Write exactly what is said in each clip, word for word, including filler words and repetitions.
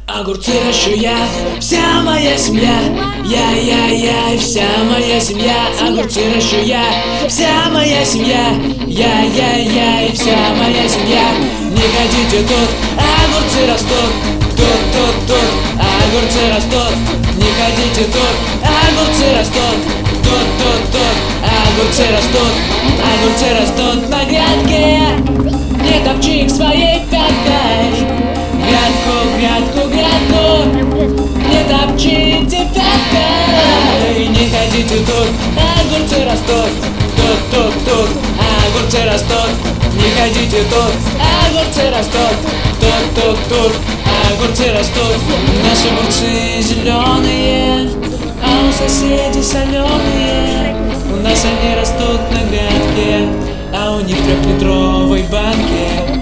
Огурцы ращу я, вся моя семья. Я, я, я и вся моя семья. Огурцы ращу я, вся моя семья. Я, я, я и вся моя семья. Не ходите тут, огурцы растут. Тут, тут, тут, огурцы растут. Не ходите тут, огурцы растут. Тут, тут, тут, огурцы растут. Огурцы растут на грядке. Не топчи их своей пяткой. Грядку, грядку, грядку, не топчите пяткой. Не ходите тут, огурцы растут. Тут, тут, тут, огурцы растут. Не ходите тут, огурцы растут. Тут, тут, тут, огурцы растут. Наши огурцы зеленые, а у соседей соленые. У нас они растут на грядке, а у них в трехлитровой банке.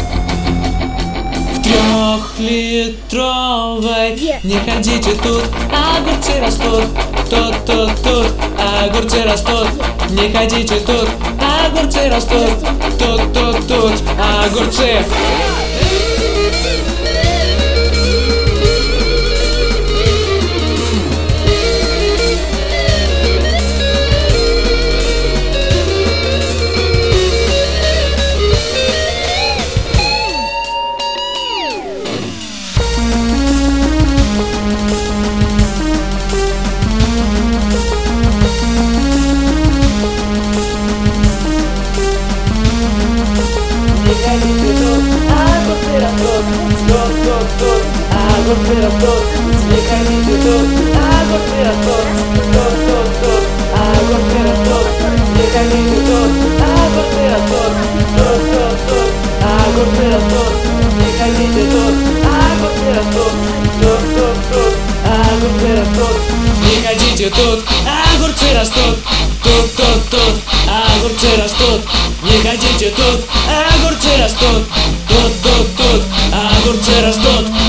Трехлитровой. Не ходите тут, огурцы растут. Тут, тут, тут, огурцы растут. Не ходите тут, огурцы растут. Тут, тут, тут, огурцы. Огурцы растут, не ходите тут, огурцы растут. Тут, тут, тут, огурцы растут, не ходите тут, огурцы растут. Тут, тут, тут, огурцы растут, не ходите тут, огурцы растут. Тут, тут, тут, огурцы растут, не ходите тут, огурцы растут. Тут, тут, тут, огурцы растут, не ходите тут, огурцы растут. Тут, тут, тут, огурцы растут.